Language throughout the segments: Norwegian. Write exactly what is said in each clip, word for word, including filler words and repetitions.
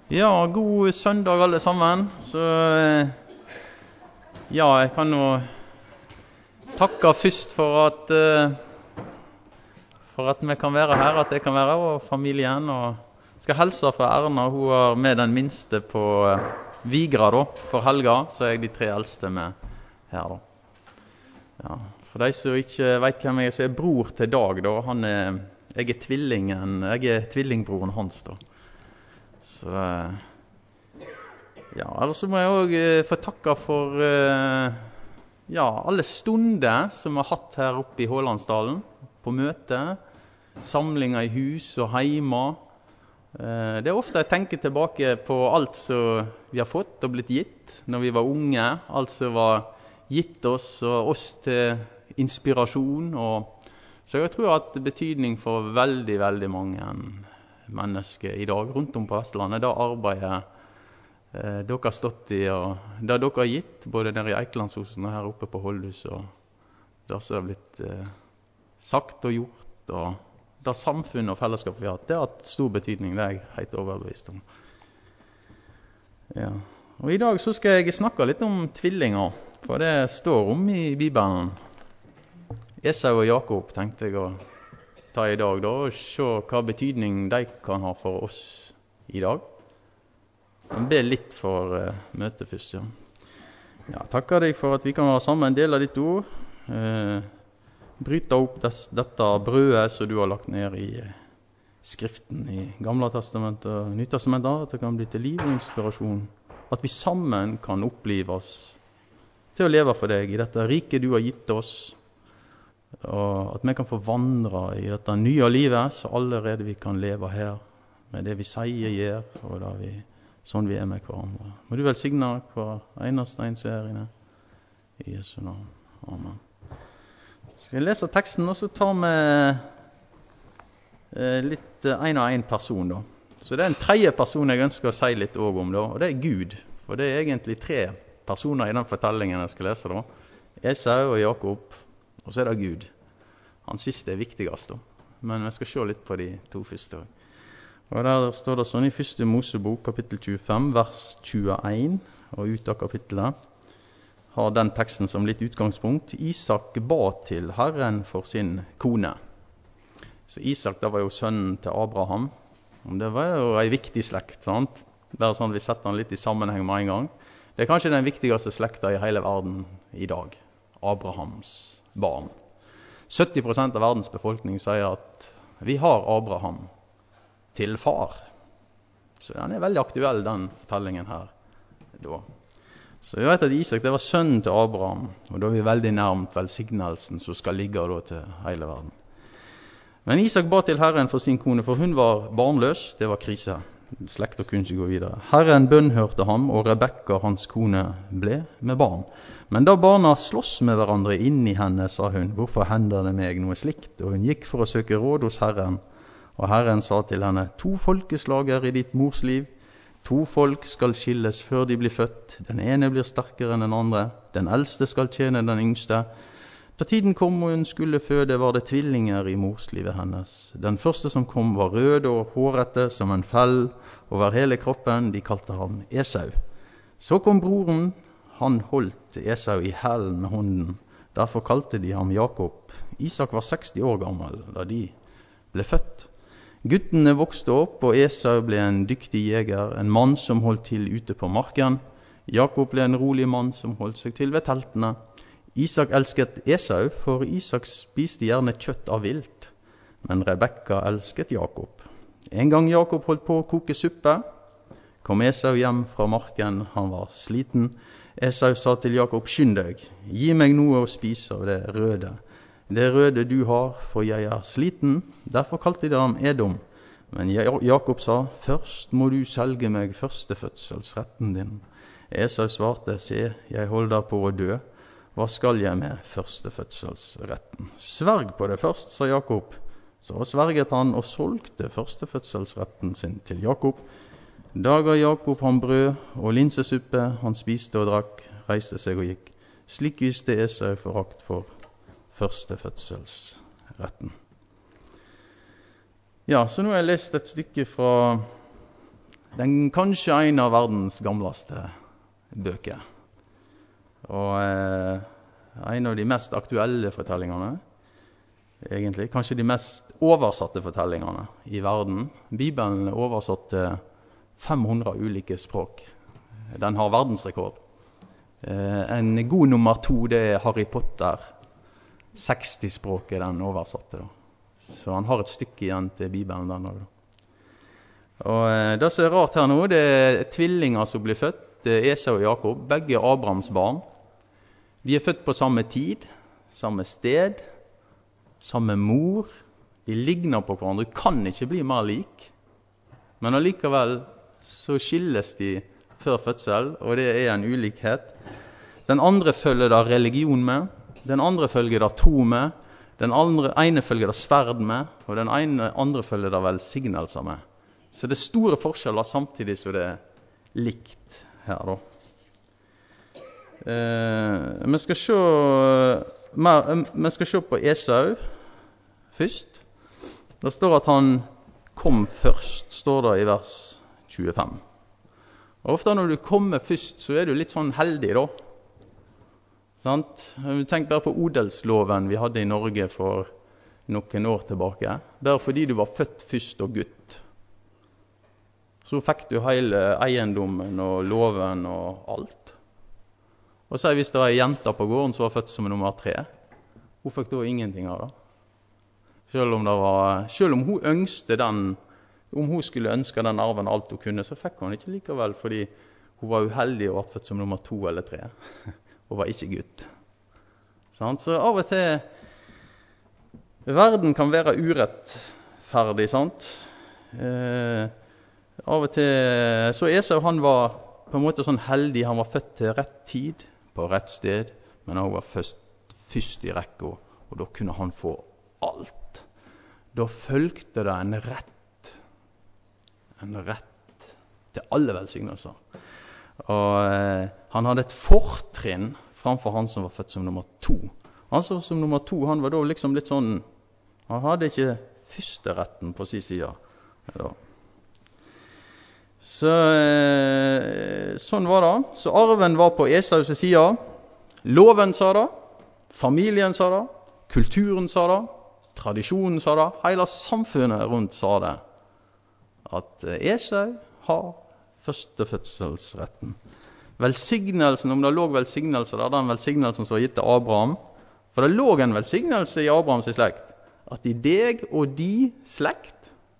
Ja, god søndag alle sammen. Så ja, jeg kan jo takke først for at eh, for at vi kan være her, at jeg kan være og familien, og skal hilse fra Erna. Hun er med den minste på eh, Vigra da, for helga, så er jeg de tre eldste med her da. Ja, for de som ikke vet hvem jeg er, så er bror til Dag da. Han er, jeg er tvillingen, jeg er tvillingbroren hans da. Så ja, ellers så må jeg også uh, få takke for uh, ja, alle stunder som vi har hatt her oppe i Hålandsdalen, på møte, samlinger i hus og heima. Uh, det er ofte jeg tenker tilbake på alt som vi har fått og blitt gitt når vi var unge, alt som var gitt oss og oss til inspirasjon. Og, så jeg tror at det har betydning for veldig, veldig mange mennesker i dag rundt om på Vestlandet. Det arbeidet eh, dere har stått i, og det dere har gitt, både nede i Eikelandsosen og her oppe på Holdhus, og det som har blitt eh, sagt og gjort, og det samfunnet og fellesskapet vi har hatt, det har hatt stor betydning, det er jeg helt overbevist om. Ja. Og i dag så skal jeg snakke litt om tvillinger, for det står om i Bibelen. Esau og Jakob tenkte jeg å ta i dag da, og se hva betydning de kan ha for oss i dag. Jeg ber litt for uh, møtet først, ja. Ja, takker deg for at vi kan være sammen, dele ditt ord, uh, bryte opp des, dette brødet som du har lagt ned i uh, skriften i Gamle Testamentet og Nytestamentet, at det kan bli til liv og inspirasjon, at vi sammen kan oppleve oss til å leve for deg i dette rike du har gitt oss, og at vi kan få vandre i dette nye livet, så allerede vi kan leve her med det vi sier, gjør, og det vi, sånn vi er med hverandre. Må du velsigne hver eneste en som er inne. I Jesu navn. Amen. Skal jeg lese teksten, og så tar vi eh, litt eh, en og en person da. Så det er en tredje person jeg ønsker å si litt også om da, og det er Gud. For det er egentlig tre personer i den fortellingen jeg skal lese da. Esau og Jakob, og så er det Gud. Han siste er viktigast da. Men vi skal se litt på de to første. Og der står det sånn i første Mosebok, kapittel tjuefem, vers tjueen, og ut av kapittelet har den teksten som litt utgangspunkt. Isak ba til Herren for sin kone. Så Isak, det var jo sønnen til Abraham. Og det var jo en viktig slekt, sant? Det er sånn vi setter den litt i sammenheng med en gang. Det er kanskje den viktigste slekta i hele verden i dag. Abrahams barn. sytti prosent av verdens befolkning sier at vi har Abraham til far. Så den er veldig aktuell, den fortellingen her. Da. Så vi vet at Isak, det var sønnen til Abraham, og da er vi veldig nærmt velsignelsen som skal ligge da til hele verden. Men Isak ba til Herren for sin kone, for hun var barnløs, det var krise. Slekta kunne ikke gå videre. Herren bønnhørte ham, og Rebekka, hans kone, ble med barn. Men da barna slåss med hverandre inni henne, sa hun, hvorfor hender det meg noe slikt? Og hun gikk for å søke råd hos Herren. Og Herren sa til henne, to folkeslag er i ditt mors liv. To folk skal skilles før de blir født. Den ene blir sterkere enn den andre. Den eldste skal tjene den yngste. Da tiden kom og hun skulle føde, var det tvillinger i morslivet hennes. Den første som kom var rød og hårete som en fell over hele kroppen. De kalte ham Esau. Så kom broren. Han holdt Esau i hælen med hånden. Derfor kalte de ham Jakob. Isak var seksti år gammel da de ble født. Guttene vokste opp, og Esau ble en dyktig jeger, en mann som holdt til ute på marken. Jakob ble en rolig mann som holdt seg til ved teltene. Isak elsket Esau, for Isak spiste gjerne kjøtt av vilt, men Rebekka elsket Jakob. En gang Jakob holdt på å koke suppe, kom Esau hjem fra marken, han var sliten. Esau sa til Jakob, skynd deg, gi meg noe å spise av det røde. Det røde du har, for jeg er sliten. Derfor kalte de ham Edom. Men Jakob sa, først må du selge meg førstefødselsretten din. Esau svarte, se, jeg holder på å dø. Hva skal jeg med førstefødselsretten? Sverg på det først, sa Jakob. Så sverget han og solgte førstefødselsretten sin til Jakob. Da ga Jakob ham brød og linsesuppe, han spiste og drakk, reiste seg og gikk. Slik viste Esau forakt for førstefødselsretten. Ja, så nå har jeg lest et stykke fra den kanskje en av verdens gamleste bøker. Og eh, en av de mest aktuelle fortellingene, egentlig, kanskje de mest oversatte fortellingene i verden. Bibelen er oversatt til fem hundre ulike språk. Den har verdensrekord. Eh, en god nummer to, det er Harry Potter. seksti språk er den oversatte da. Så han har et stykke igjen til Bibelen den også. Og eh, det som er rart her nå, det er tvillinger som blir født. Det er Esau og Jakob, begge Abrahams barn. De er født på samme tid, samme sted, samme mor. De ligner på hverandre, kan ikke bli mer lik. Men allikevel så skilles de før fødsel, og det er en ulikhet. Den andre følger da religion med, den andre følger da tro med, den andre, ene følger da sverd med, og den ene, andre følger da velsignelser med. Så det er store forskjeller samtidig som det er likt her da. Eh, vi skal se, mer, vi skal se på Esau først. Det står at han kom først, står det i vers tjuefem. Og ofte når du kommer først, så er du litt sånn heldig da. Sant? Tenk bare på odelsloven vi hadde i Norge for noen år tilbake. Bare fordi du var født først og gutt. Så fikk du hele eiendommen og loven og alt. Og så hvis det var en jente på gården som var født som nummer tre, hun fikk da ingenting av det. Selv om, det var, selv om hun ønskte den, om hun skulle ønske den arven alt hun kunne, så fikk hun ikke likevel, fordi hun var uheldig og var født som nummer to eller tre, og var ikke gutt. Sant? Så av og til, verden kan være urettferdig, sant? Eh, av og til, så Esau han var på en måte sånn heldig, han var født til rett tid, på rett sted, men han var først, først i rekka, og da kunne han få alt. Da følgte det en rett, en rett til alle velsignelser. Og eh, han hadde et fortrinn framfor han som var født som nummer to. Han som var som nummer to, han var da liksom litt sånn, han hadde ikke første retten på sin side. Ja. Så eh, sånn var det. Så arven var på Esaus side. Loven sa det, familien sa det, kulturen sa det, tradisjonen sa det, hele samfunnet rundt sa det, at Esau har førstefødselsretten. Velsignelsen, om det lå velsignelse der, den velsignelsen som var gitt til Abraham, for det lå en velsignelse i Abrahams slekt, at i deg og de slekt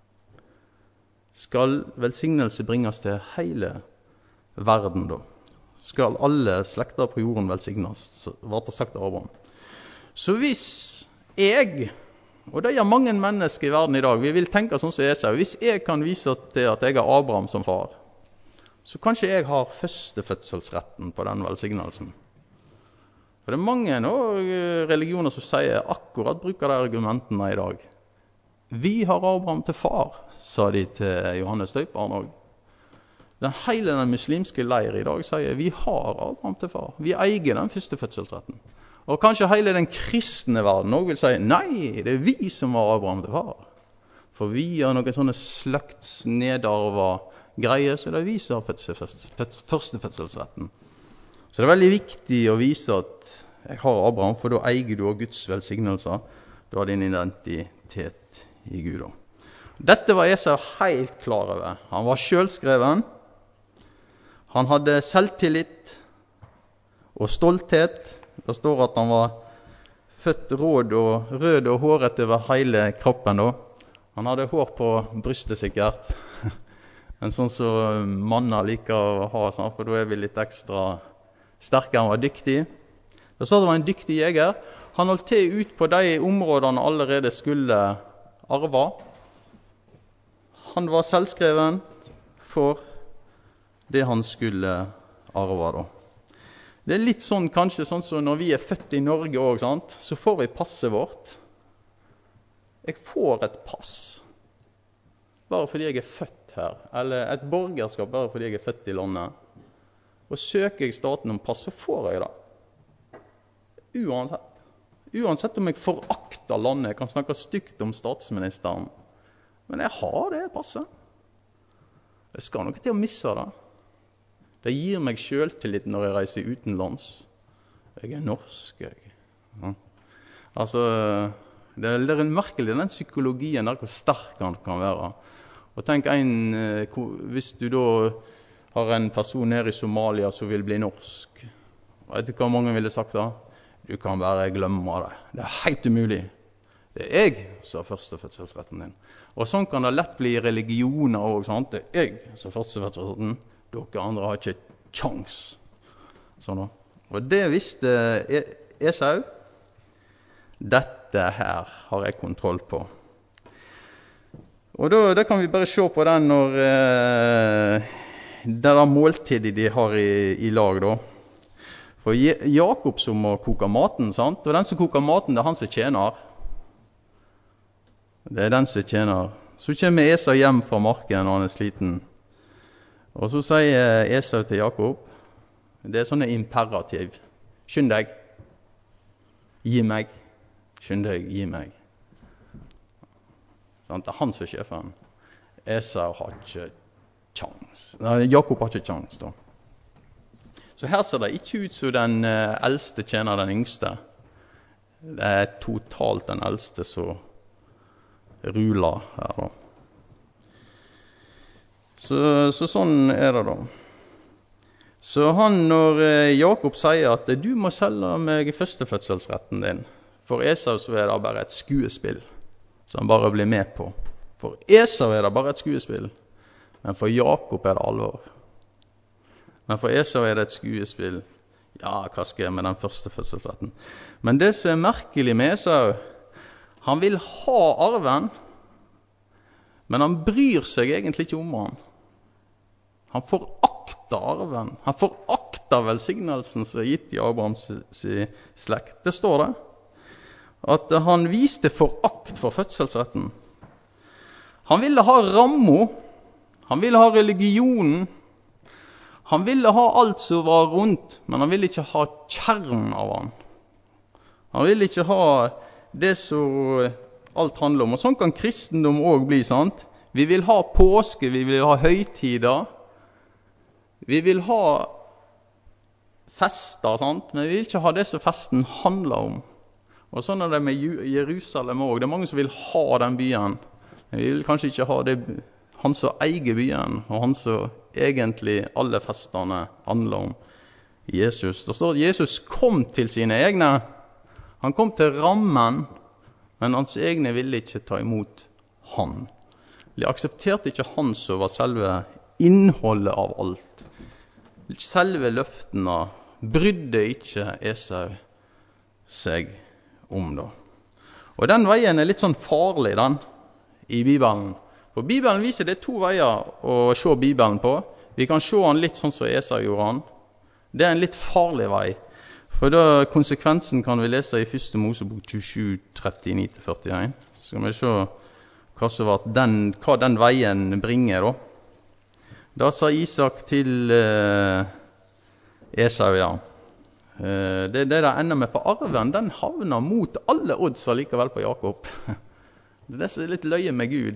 skal velsignelse bringes til hele verden da. Skal alle slekter på jorden velsignes, så var det sagt til Abraham. Så hvis jeg, og det er mange mennesker i verden i dag, vi vil tenke sånn som Esau, hvis jeg kan vise til at jeg har Abraham som far, så kanskje jeg har førstefødselsretten på den velsignelsen. For det er mange nå, religioner som sier akkurat bruker de argumentene i dag. Vi har Abraham til far, sa de til Johannes Døperen også. Den hele den muslimske leir i dag sier vi har Abraham til far. Vi eier den førstefødselsretten. Og kanskje hele den kristne verden også vil si, nei, det er vi som har Abraham til far. For vi har noen sånne slektsnedarva greier, så det er vi som har førstefødselsretten. Så det er veldig viktig å vise at jeg har Abraham, for da eier du også Guds velsignelser. Du har din identitet i Gud. Dette var Esau helt klar over. Han var selvskreven. Han hadde selvtillit og stolthet. Det står at han var født råd og rød og håret over hele kroppen. Da. Han hadde hår på brystet sikkert. En sånn som manner liker å ha, for da er vi litt ekstra sterkere. Han var dyktig. Det står at han var en dyktig jeger. Han holdt til ut på de områdene allerede skulle arve. Han var selvskreven for det han skulle arve da. Det er litt sånn, kanskje sånn som når vi er født i Norge også, sant? Så får vi passet vårt. Jeg får et pass, bare fordi jeg er født her, eller et borgerskap bare fordi jeg er født i landet. Og søker jeg staten om pass, så får jeg det. Uansett. Uansett om jeg forakter landet, jeg kan snakke stygt om statsministeren. Men jeg har det passet. Jeg skal nok til å misse det. Det gir meg selvtillit når jeg reiser utenlands. Jeg er norsk, jeg. Ja. Altså, det er, det er merkelig den psykologien der, hvor sterk den kan være. Og tenk en, hvis du da har en person nede i Somalia som vil bli norsk. Vet du hva mange ville sagt da? Du kan bare glemme det. Det er helt umulig. Det er jeg som har førstefødselsretten din. Og sånn kan det lett bli i religioner også, sant? Det er jeg som har førstefødselsretten. Dere andre har ikke kjangs. Sånn da. Og det visste Esau. Dette her har jeg kontroll på. Og da, da kan vi bare se på den når eh, det der måltidet de har i, i lag da. For Jakob som må koke maten, sant? Og den som koker maten, det er han som tjener. Det er den som tjener. Så kommer Esau hjem fra marken når han er sliten. Og så sier Esau til Jakob, det er sånne imperativ. Skynd deg. Gi meg. Skynd deg, gi meg. Sant? Det er han som er sjefen. Esau har ikke kjans. Nei, Jakob har ikke kjans da. Så her ser det ikke ut som den eldste tjener den yngste. Det er totalt den eldste som ruler her da. Så, så sånn er det da. Så han, når Jakob sier at du må selge meg førstefødselsretten din, for Esau så er det bare et skuespill som han bare blir med på. For Esau er det bare et skuespill, men for Jakob er det alvor. Men for Esau er det et skuespill. Ja, hva skal jeg med den førstefødselsretten? Men det som er merkelig med Esau, han vil ha arven, men han bryr seg egentlig ikke om han. Han forakter arven. Han forakter velsignelsen som er gitt i Abrahams slekt. Det står det. At han viste forakt for fødselsretten. Han ville ha rammo. Han ville ha religionen. Han ville ha alt som var rundt, men han ville ikke ha kjernen av han. Han ville ikke ha det som alt handler om. Og sånn kan kristendom også bli, sant? Vi vil ha påske, vi vil ha høytider. Vi vil ha fester, sant? Men vi vil ikke ha det som festen handler om. Og sånn er det med Jerusalem også. Det er mange som vil ha den byen. Men vi vil kanskje ikke ha det, han som eier byen, og han som egentlig alle festene handler om. Jesus. Det står at Jesus kom til sine egne. Han kom til rammen, men hans egne ville ikke ta imot han. De aksepterte ikke han som var selve innholdet av alt. Selve løftene brydde ikke Esau seg om da. Og den veien er litt sånn farlig, den, i Bibelen. For Bibelen viser det to veier å se Bibelen på. Vi kan se han litt sånn som Esau gjorde han. Det er en litt farlig vei. For da konsekvensen kan vi lese i første Mosebok tjuesju, trettini til førtien. Så skal vi se hva, som var den, hva den veien bringer da. Da sa Isak til eh, Esau, ja. Eh, det, det der ender med for arven, den havner mot alle odds allikevel på Jakob. Det er det som er litt løye med Gud.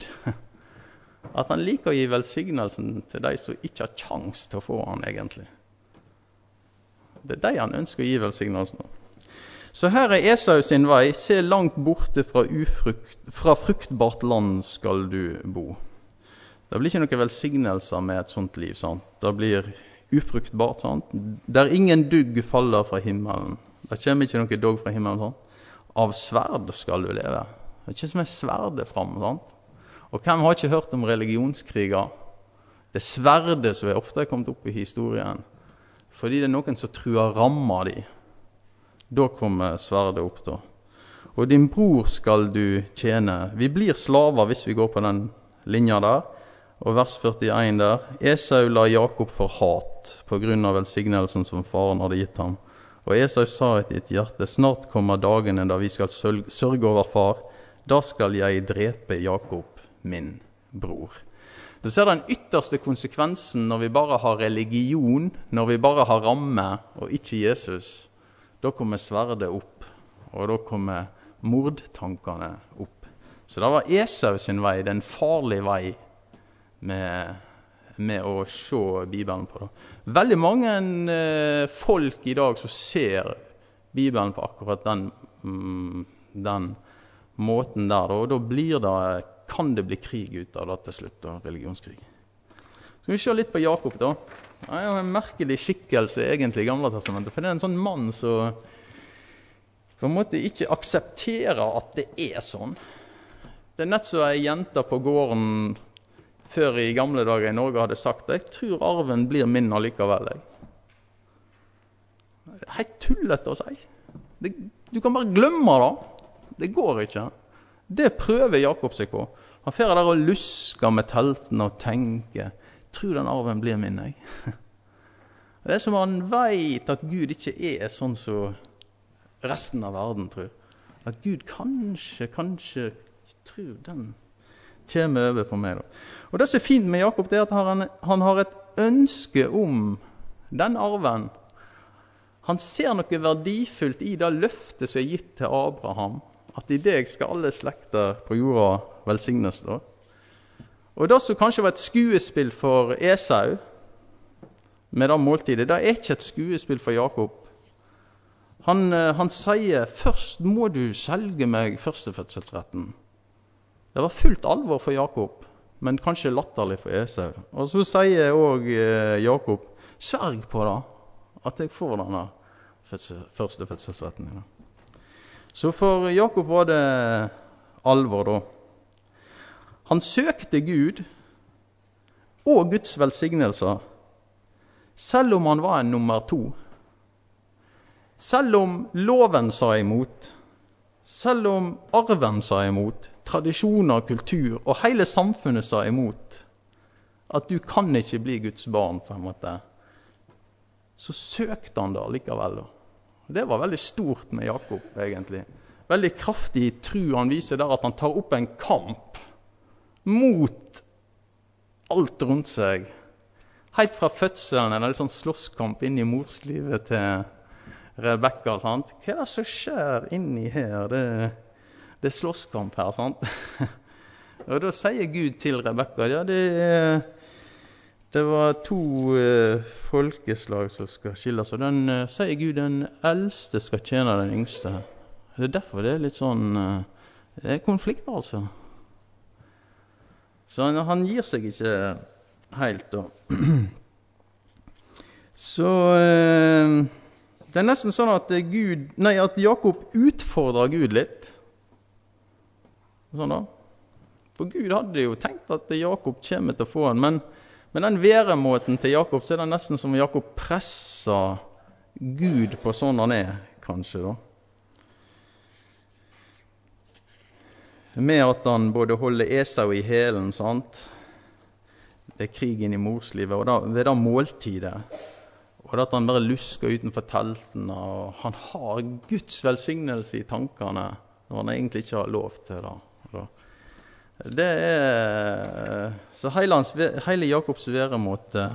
At han liker å gi velsignelsen til de som ikke har kjans til å få han egentlig. Det er de han ønsker å gi velsignelsen. Så her er Esau sin vei. Se langt borte fra, ufrukt, fra fruktbart land skal du bo. Det blir ikke noen velsignelser med et sånt liv, sant? Det blir ufruktbart, sant? Der ingen dugg faller fra himmelen. Det kommer ikke noen dugg fra himmelen, sant? Av sverd skal du leve. Det er ikke som er sverdet frem, sant? Og hvem har ikke hørt om religionskriger? Det sverdet som er ofte kommet opp i historien. Fordi det er noen som truer rammer de. Da kommer sverdet opp da. Og din bror skal du tjene. Vi blir slaver hvis vi går på den linja der. Og vers førtien der. Esau la Jakob for hat på grunn av velsignelsen som faren hadde gitt ham. Og Esau sa i sitt hjerte, snart kommer dagene da vi skal sørge over far. Da skal jeg drepe Jakob, min bror. Så ser den ytterste konsekvensen når vi bare har religion, når vi bare har ramme og ikke Jesus. Da kommer sverdet opp, og da kommer mordtankene opp. Så det var Esau sin vei, den farlige vei med med å se Bibelen på det. Veldig mange eh, folk i dag som ser Bibelen på akkurat den, mm, den måten der, og da blir det, kan det bli krig ut av det til slutt, da, religionskrig. Skal vi se litt på Jakob da. Han er jo en merkelig skikkelse egentlig i Gamle testamentet, for det er en sånn mann som på en måte ikke aksepterer at det er sånn. Det er nett så en jente på gården før i gamle dager i Norge hadde sagt jeg tror arven blir min allikevel. Jeg. Det er helt tullet å si. Det, du kan bare glemme det. Det går ikke. Det prøver Jakob seg på. Han fer der og lusker med teltene og tenker tror den arven blir min. Jeg. Det er som han vet at Gud ikke er sånn som resten av verden tror. At Gud kanskje, kanskje tror den kommer over på meg da. Og det som er fint med Jakob, det er at han, han har et ønske om den arven. Han ser noe verdifullt i det løftet som er gitt til Abraham, at i deg skal alle slekter på jorda velsignes da. Og det som kanskje var et skuespill for Esau, med det måltidet, det er ikke et skuespill for Jakob. Han, han sier, først må du selge meg førstefødselsretten. Det var fullt alvor for Jakob, men kanskje latterlig for Esau. Og så sier også eh, Jakob, sverg på det, at jeg får denne første fødselsretten. Så for Jakob var det alvor da. Han søkte Gud og Guds velsignelser, selv om han var en nummer to. Selv om loven sa imot, selv om arven sa imot, tradisjoner, kultur og hele samfunnet sa imot at du kan ikke bli Guds barn på en måte, så søkte han da likevel. Det var veldig stort med Jakob egentlig. Veldig kraftig tro han viser der at han tar opp en kamp mot alt rundt seg. Helt fra fødselen er det en sånn slåsskamp inn i morslivet til Rebekka, sant? Hva er det som skjer inni her? Det Det er slåsskamp her, sant? Og da sier Gud til Rebekka, ja, det, det var to eh, folkeslag som skal skilles, og den eh, sier Gud, den eldste skal tjene den yngste. Det er derfor det er litt sånn, eh, det er konflikt altså. Så han, han gir seg ikke helt da. Så eh, det er nesten sånn at, Gud, nei, at Jakob utfordrer Gud litt. Sånn da. For Gud hadde jo tenkt at Jakob kommer til å få han, men med den væremåten til Jakob, så er det nesten som Jakob presser Gud på sånn han er, kanskje da. Med at han både holder Esau i hælen, sant? Det er krigen i morslivet, og da, ved det måltidet, og at han bare lusker utenfor teltene, og han har Guds velsignelse i tankene, når han egentlig ikke har lov til det. Det er så hele, hans, hele Jakobs væremåte,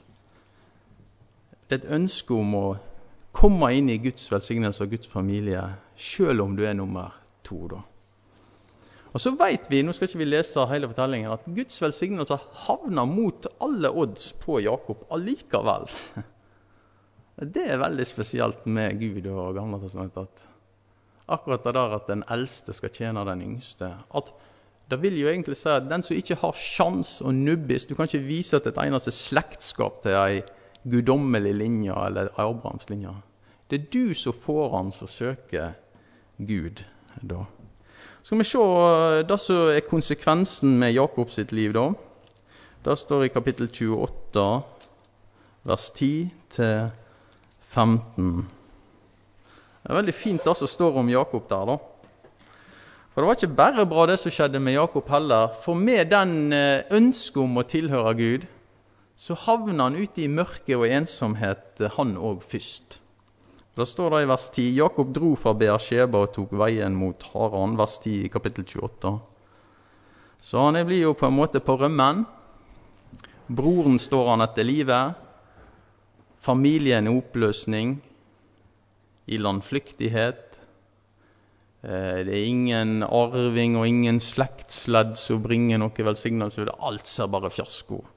det er et ønske om å komme inn i Guds velsignelse og Guds familie, selv om du er nummer to da. Og så vet vi, nå skal ikke vi lese hele fortellingen, at Guds velsignelse havner mot alle odds på Jakob allikevel. Det er veldig spesielt med Gud og Gamle testamentet, at akkurat det der at den eldste skal tjene den yngste, at det vil jo egentlig si at den som ikke har sjans og nubbis, du kan ikke vise at et eneste slektskap til en guddommelig linje eller Abrahams linje. Det er du som får han som søker Gud da. Skal vi se det som er konsekvensen med Jakob sitt liv da. Det står i kapittel tjueåtte, vers ti til femten. Det er veldig fint det som står om Jakob der da. For det var ikke bare bra det som skjedde med Jakob heller, for med den ønske om å tilhøre Gud, så havner han ute i mørke og ensomhet han og først. Da står det i vers ti, Jakob dro fra Beersheba og tok veien mot Haran, vers ti i kapittel tjueåtte. Så han blir jo på en måte på rømmen. Broren står han etter livet. Familien i oppløsning. I landflyktighet. Det er ingen arving og ingen slektsledd som bringer noe velsignelse. Alt ser bare fiasko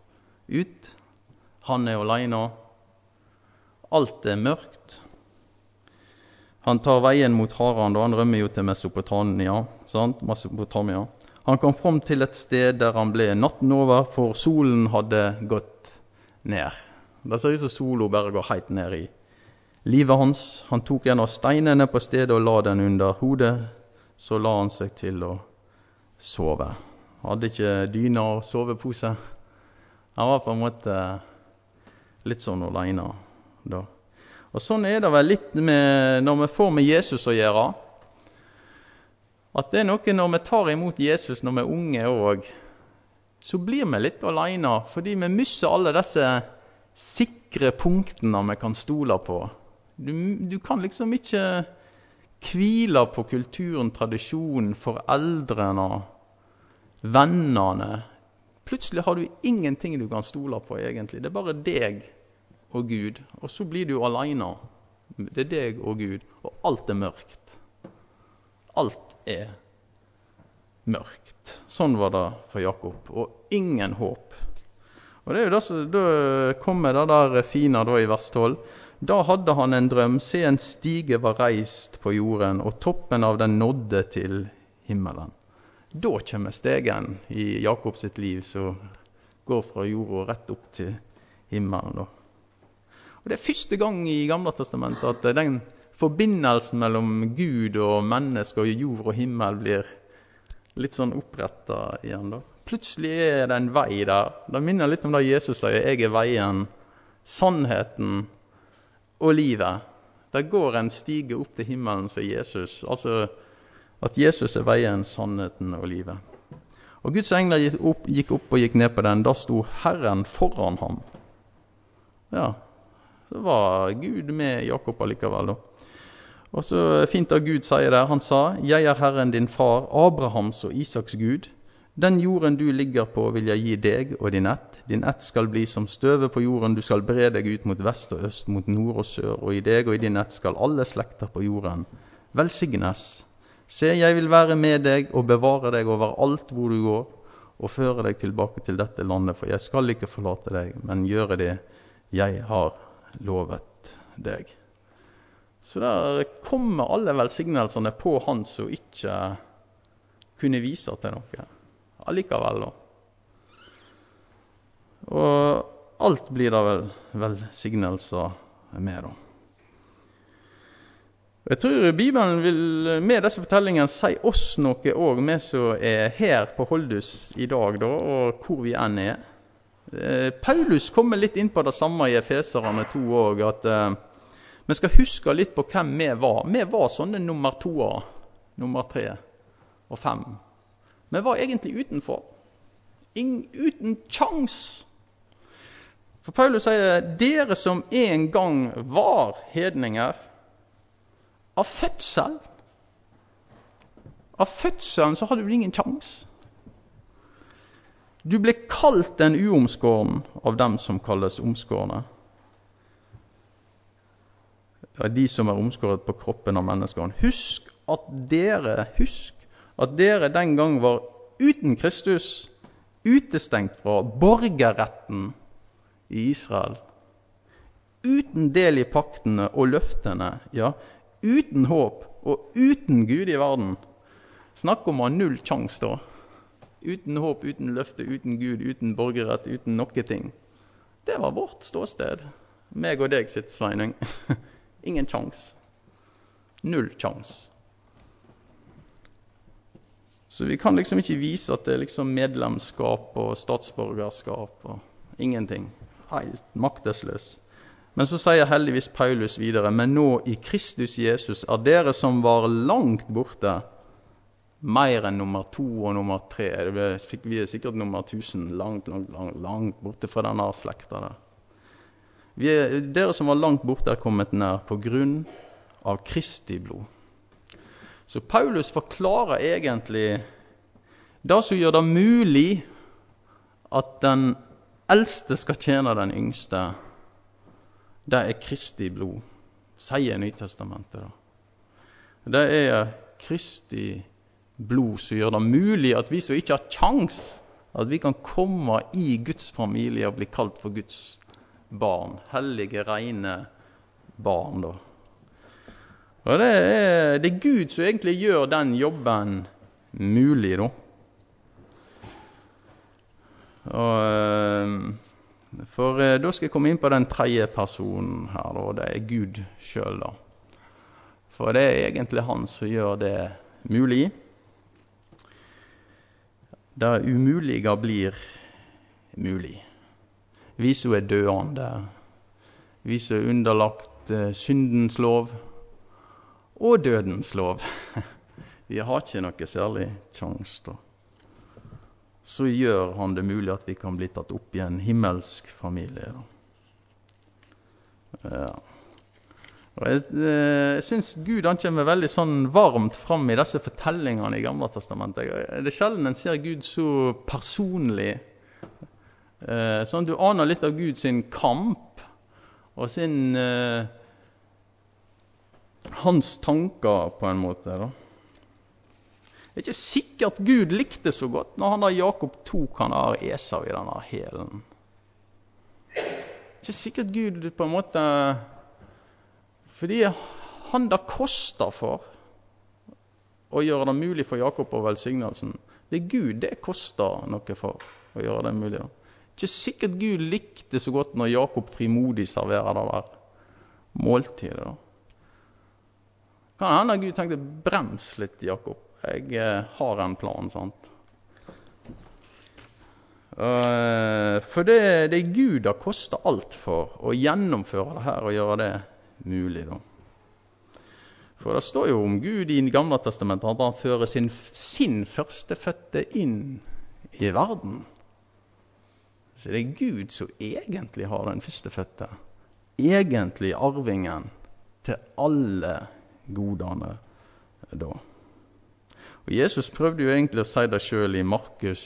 ut. Han er alene. Alt er mørkt. Han tar veien mot Haran, og han rømmer jo til Mesopotamia. Sant? Mesopotamia. Han kom fram til et sted der han ble natten over, for solen hadde gått ned. Det ser ut som solen bare går helt ned i livet hans. Han tok en av steinene på stedet og la den under hodet. Så la han seg til å sove. Hadde ikke dyna og sovepose. Han var på en måte litt sånn alene da. Og sånn er det vel litt med, når vi får med Jesus å gjøre, at det er noe når vi tar imot Jesus når vi er unge også, så blir vi litt alene, fordi vi mister alle disse sikre punktene vi kan stole på. Du, du kan liksom ikke hvile på kulturen, tradisjonen, foreldrene, vennene. Plutselig har du ingenting du kan stole på egentlig. Det er bare deg og Gud, og så blir du alene. Det er deg og Gud, og alt er mørkt. Alt er mørkt. Sånn var det for Jakob, og ingen håp. Og det er jo det som, da kommer det der fine da i vers tolv. Da hadde han en drøm, se en stige var reist på jorden, og toppen av den nådde til himmelen. Da kommer stegen i Jakobs sitt liv, som går fra jorda rett opp til himmelen da. Og det er første gang i Gamle testamentet at den forbindelsen mellom Gud og mennesker og jord og himmel blir litt sånn opprettet igjen da. Plutselig er det en vei der. Det minner litt om det Jesus sier, jeg er veien, sannheten og livet. Det går en stige opp til himmelen som Jesus, altså at Jesus er veien, sannheten og livet. Og Guds engler gikk opp, gikk opp og gikk ned på den, da sto Herren foran ham. Ja, så var Gud med Jakob allikevel da. Og så fint at Gud sier der, han sa, jeg er Herren din far, Abrahams og Isaks Gud. Den jorden du ligger på vil jeg gi deg og din ett. Din ett skal bli som støve på jorden, du skal bre deg ut mot vest og øst, mot nord og sør, og i deg og i din ett skal alle slekter på jorden velsignes. Se, jeg vil være med deg og bevare deg over alt hvor du går, og føre deg tilbake til dette landet, for jeg skal ikke forlate deg, men gjøre det jeg har lovet deg. Så der kommer alle velsignelsene på han som ikke kunne vise til noe. Allikevel da. Og alt blir da vel velsignelser med da. Jeg tror Bibelen vil med disse fortellingene si oss noe også, vi som er her på Holdus i dag da, og hvor vi enn er. Paulus kommer litt inn på det samme i Efeserne to også, at uh, vi skal huske litt på hvem vi var. Vi var sånne nummer to, nummer tre og fem. Vi var egentlig utenfor. Ingen, uten sjans. For Paulus sier, dere som en gang var hedninger, av fødsel, av fødselen så hadde du ingen sjans. Du ble kalt en uomskåren av dem som kalles omskårne. Ja, de som er omskåret på kroppen av menneskene. Husk at dere, husk at dere den gang var uten Kristus, utestengt fra borgerretten i Israel. Uten del i paktene og løftene, ja, uten håp og uten Gud i verden. Snakk om å ha null sjans da. Uten håp, uten løfte, uten Gud, uten borgerrett, uten noe ting. Det var vårt ståsted. Meg og deg sitt, Sveinung. Ingen sjans. Null sjans. Så vi kan liksom ikke vise at det er liksom medlemskap og statsborgerskap og ingenting. Helt maktesløs. Men så sier heldigvis Paulus videre, men nå i Kristus Jesus er dere som var langt borte, mer enn nummer to og nummer tre. Det fikk vi sikkert nummer tusen, langt, langt, langt, langt borte fra denne slekta der. Vi er, dere som var langt borte er kommet nær på grunn av Kristi blod. Så Paulus forklarer egentlig det som gjør det mulig at den eldste skal tjene den yngste. Det er Kristi blod, sier Nytestamentet da. Det er Kristi blod som gjør det mulig at vi som ikke har sjans At vi kan komme i Guds familie og bli kalt for Guds barn. Hellige, rene barn da. Og det er, det er Gud som egentlig gjør den jobben mulig da. Og, for da skal jeg komme inn på den tredje personen her da, og det er Gud selv da. For det er egentlig han som gjør det mulig. Det umulige blir mulig. Vi som er døende, vi som er underlagt uh, syndens lov og dødens lov, vi har ikke noe særlig sjans da. Så gjør han det mulig at vi kan bli tatt opp i en himmelsk familie da. Ja. Og jeg, jeg synes Gud han kommer veldig sånn varmt fram i disse fortellingene i Gamle Testamentet. Det er sjelden en ser Gud så personlig. Eh, sånn du aner litt av Gud sin kamp og sin eh, hans tanker på en måte da. Det er ikke sikkert Gud likte så godt når han da Jakob tok han av Esau i denne helen. Det er ikke sikkert Gud på en måte, fordi han da koster for å gjøre det mulig for Jakob og velsignelsen. Det er Gud, det koster noe for å gjøre det mulig. Det er ikke sikkert Gud likte så godt når Jakob frimodig serverer det der måltidet da. Kan hende Gud tenkte, brems litt Jakob. Jeg eh, har en plan, sant? Uh, for det, det er Gud det koster alt for å gjennomføre det her og gjøre det mulig da. For det står jo om Gud i det Gamle Testamentet at han fører sin, sin førstefødte inn i verden. Så det er Gud som egentlig har den førstefødte. Egentlig arvingen til alle godene da. Og Jesus prøvde jo egentlig å si det selv i Markus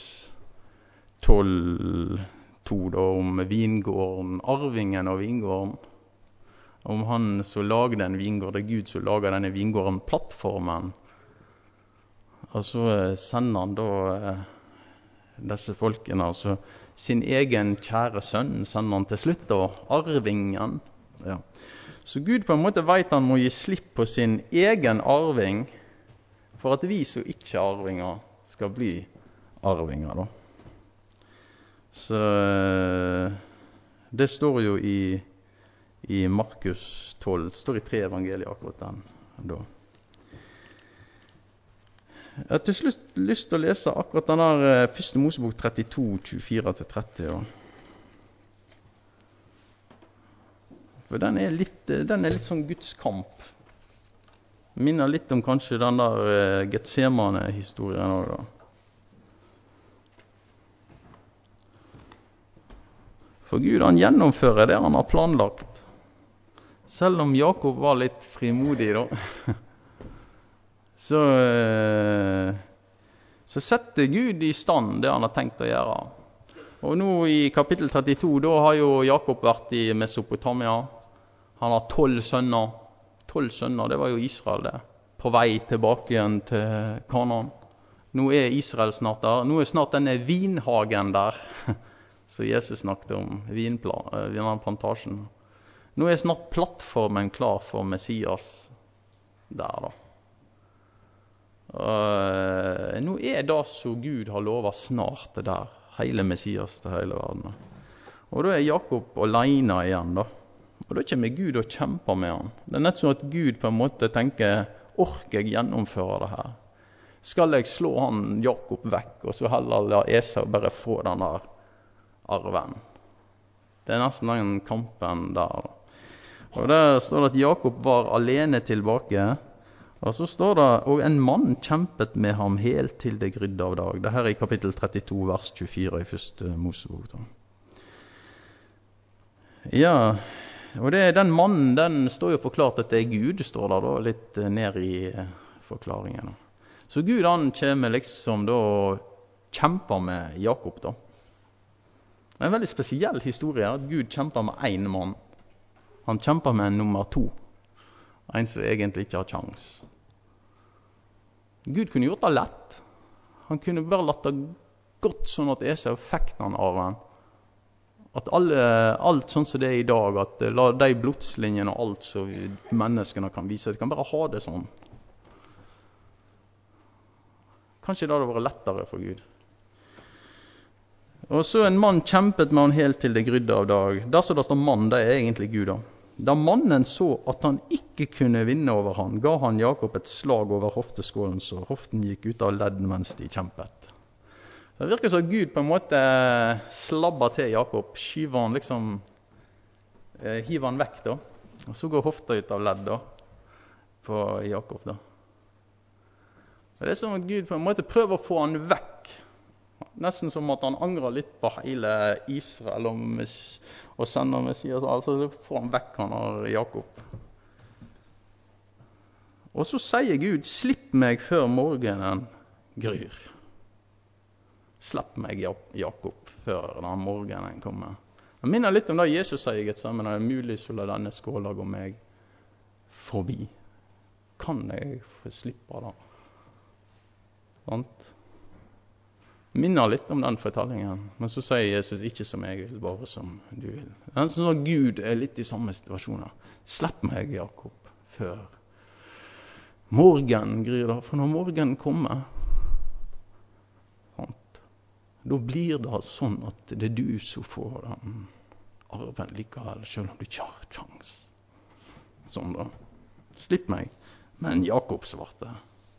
tolv to da, om vingården, arvingen av vingården. Om han som lager den vingården, det er Gud som lager denne vingården, plattformen. Og så sender han da eh, disse folkene, altså sin egen kjære sønn, sender han til slutt da, arvingen. Ja. Så Gud på en måte vet han må gi slipp på sin egen arving, for at vi som ikke er arvinger skal bli arvinger da. Så det står jo i, i Markus tolv, det står i tre evangelier akkurat den da. Jeg har til slutt lyst til å lese akkurat den der første Mosebok trettito, tjuefire til tretti da. For den er litt, den er litt sånn Guds kamp. Minner litt om kanskje den der uh, Getsemane-historien også da. For Gud han gjennomfører det han har planlagt. Selv om Jakob var litt frimodig da. så, uh, så setter Gud i stand det han har tenkt å gjøre. Og nå i kapittel trettito, da har jo Jakob vært i Mesopotamia. Han har tolv sønner. Tolv sønner, det var jo Israel det. På vei tilbake igjen til Kanaan. Nå er Israel snart der. Nå er snart denne vinhagen der. Så Jesus snakket om vinplantasjen. Nå er snart plattformen klar for Messias der da. Uh, nå er det så Gud har lovet snart det der. Hele Messias til hele verden. Og da er Jakob alene igjen da. Og da kommer Gud og kjemper med han. Det er nett sånn at Gud på en måte tenker, orker jeg gjennomføre det her? Skal jeg slå han Jakob vekk, og så heller la Esau bare få den der arven? Det er nesten den kampen der. Og der står det at Jakob var alene tilbake, og så står det, og en mann kjempet med ham helt til det grydde av dag. Det her er i kapittel trettito, vers tjuefire i første Mosebok. Da. Ja, og det, den mannen, den står jo forklart at det er Gud, står der da, litt ned i forklaringen. Så Gud han kommer liksom da og kjemper med Jakob da. Det er en veldig spesiell historie at Gud kjemper med en mann. Han kjemper med en nummer to. En som egentlig ikke har sjans. Gud kunne gjort det lett. Han kunne bare latt det godt sånn at Esau fikk den arven. At alle, alt sånn som det er i dag, at la de blodslinjene og alt som menneskene kan vise, de kan bare ha det sånn. Kanskje det hadde vært lettere for Gud. Og så en mann kjempet med han helt til det grydde av dag. Der så det står mann, det er egentlig Gud da. Da mannen så at han ikke kunne vinne over han, ga han Jakob et slag over hofteskålen, så hoften gikk ut av ledd mens de kjempet. Det virker som at Gud på en måte slabber til Jakob, skyver han liksom, eh, hiver han vekk da. Og så går hofta ut av ledd da, på Jakob da. Og det er som at Gud på en måte prøver å få han vekk. Nesten som at han angrer litt på hele Israel og, mes- og sender Messias, altså så får han vekk han av Jakob. Og så sier Gud, slipp meg før morgenen gryr. Slipp meg, Jakob, før den morgenen kommer. Jeg minner litt om det Jesus sier i Getsemane, det er mulig så la denne skåla gå meg forbi. Kan jeg få slippe da? Sant? Minner litt om den fortellingen, men så sier Jesus ikke som jeg vil, bare som du vil. Det er sånn at Gud er litt i samme situasjoner. Slipp meg, Jakob, før morgenen gryr da, for når morgenen kommer, sant, da blir det sånn at det er du som får den arven likevel, selv om du ikke har sjans. Sånn da. Slipp meg. Men Jakob svarte,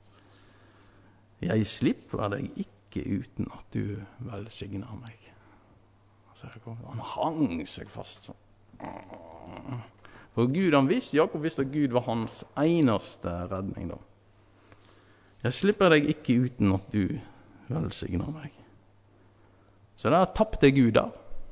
jeg slipper deg ikke uten at du velsigner meg. Altså, han hang seg fast sånn. For Gud, han visste, Jakob visste at Gud var hans eneste redning da. Jeg slipper deg ikke uten at du velsigner meg. Så der tappte Gud der.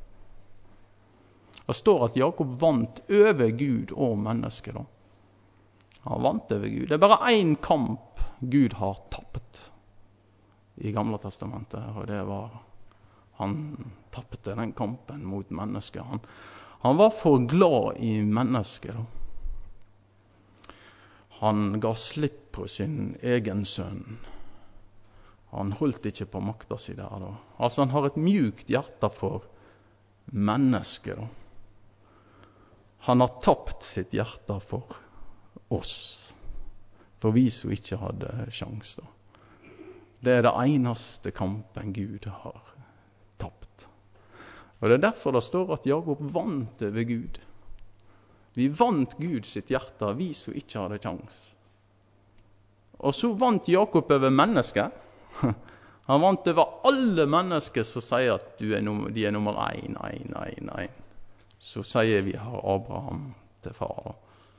Det står at Jakob vant over Gud og mennesker da. Han vant over Gud. Det er bare en kamp Gud har tappet i Gamle testamentet, og det var han tappte den kampen mot mennesker. Han, han var for glad i mennesker. Han ga slipp på sin egen sønn. Han holdt ikke på makta si der. Da. Altså han har et mjukt hjerte for mennesker. Da. Han har tapt sitt hjerte for oss, for vi som ikke hadde sjans da. Det er det eneste kampen Gud har tapt. Og det er derfor det står at Jakob vant over Gud. Vi vant Gud sitt hjerte, vi som ikke hadde sjans. Og så vant Jakob over mennesker. Han vant over alle mennesker som sier at du er nummer, de er nummer én, én, én, én. Så sier vi har Abraham til far.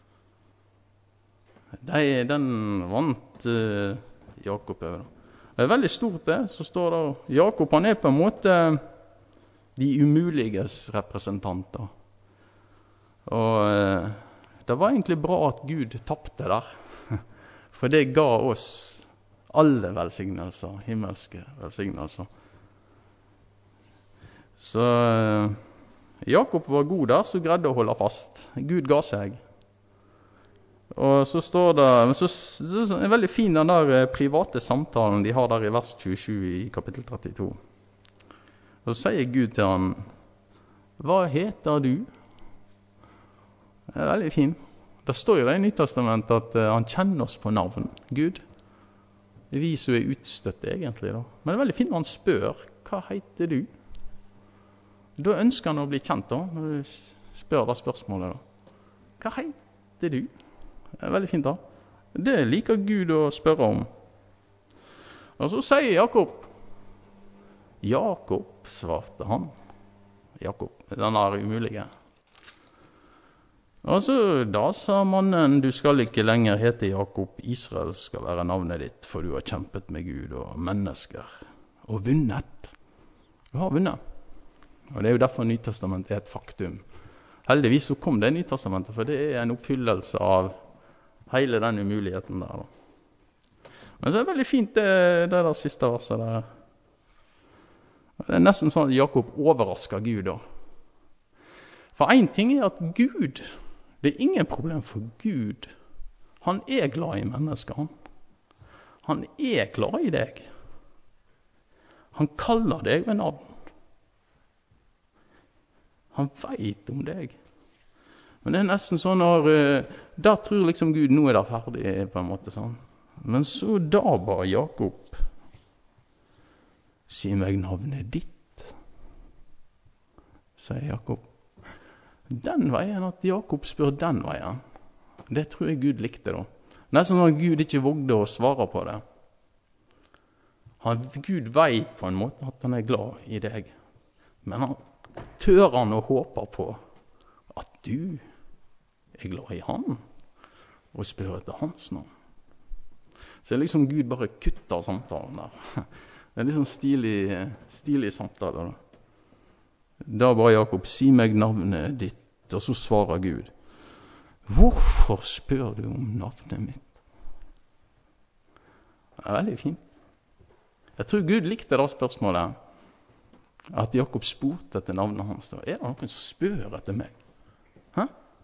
De, den vant uh, Jakob over. Det er veldig stort det, så står det, Jakob han er på en måte de umuliges representanter. Og eh, det var egentlig bra at Gud tappte der, for det ga oss alle velsignelser, himmelske velsignelser. Så eh, Jakob var god der, så greide å holde fast. Gud ga seg. Og så står det, så, så, så er veldig fin den der private samtalen de har der i vers tjuesju i kapittel trettito. Og så sier Gud til han, hva heter du? Det er veldig fin. Det står jo det i Nytestamentet at uh, han kjenner oss på navn, Gud. Vi som er utstøtte egentlig da. Men det er veldig fint når han spør, hva heter du? Da ønsker han å bli kjent da, når du spør det spørsmålet da. Hva heter du? Det er veldig fint da. Det liker Gud å spørre om. Og så sier Jakob, Jakob, svarte han. Jakob, den er umulige. Og så da sa mannen, du skal ikke lenger hete Jakob, Israel skal være navnet ditt, for du har kjempet med Gud og mennesker, og vunnet. Du har vunnet. Og det er jo derfor Nytestamentet er et faktum. Heldigvis så kom det i Nytestamentet, for det er en oppfyllelse av hele den umuligheten der. Da. Men det er veldig fint det, det der siste verset der. Det er nesten sånn at Jakob overrasker Gud da. For en ting er at Gud, det er ingen problem for Gud. Han er glad i mennesker. Han, han er glad i deg. Han kaller deg ved navn. Han vet om deg. Men det er nesten sånn når uh, da tror liksom Gud, nå er det ferdig på en måte sånn. Men så da ba Jakob, si meg navnet ditt, sier Jakob. Den veien, at Jakob spør den veien, det tror jeg Gud likte da. Nesten sånn at Gud ikke vågde å svare på det. Han, Gud vet på en måte at han er glad i deg, men han tør han å håpe på at du er glad i han, og spør etter hans navn. Så det er liksom Gud bare kutter samtalen der. Det er liksom stilig, stilig samtale da. Da ba Jakob, si meg navnet ditt, og så svarer Gud, hvorfor spør du om navnet mitt? Det er veldig fint. Jeg tror Gud likte det spørsmålet, at Jakob spurte etter navnet hans. Da. Er det noen som spør etter meg? Hæ?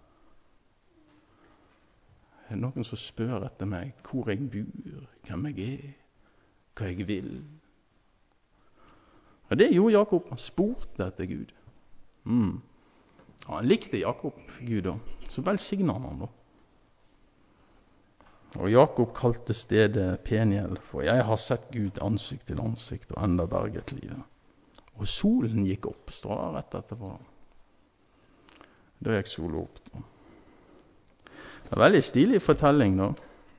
Er det noen som spør etter meg hvor jeg bor, hvem jeg er, hva jeg vil? Og det gjorde Jakob, han spurte etter Gud. Mm. Ja, han likte Jakob, Gud da. Så velsignet han han da. Og Jakob kalte stedet Peniel, for jeg har sett Gud ansikt til ansikt og enda berget livet. Og solen gikk opp, står det rett etterpå. Da gikk solen opp da. Det er en veldig stilig fortelling da.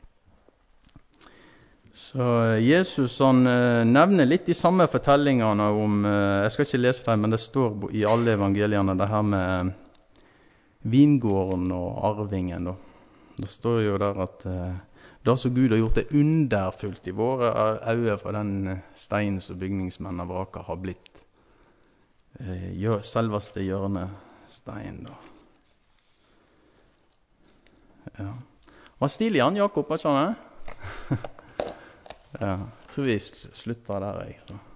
Så Jesus han nevner litt de samme fortellingene om, jeg skal ikke lese det, men det står i alle evangeliene det her med vingården og arvingen da. Det står jo der at da så Gud har gjort det underfullt i våre øyne for den steinen som bygningsmenn av Vraker har blitt eh, selveste hjørnestein da. Ja. Var stilig han, Jakob, var ikke han, eh? Ja, jeg tror vi slutter der, jeg. Så.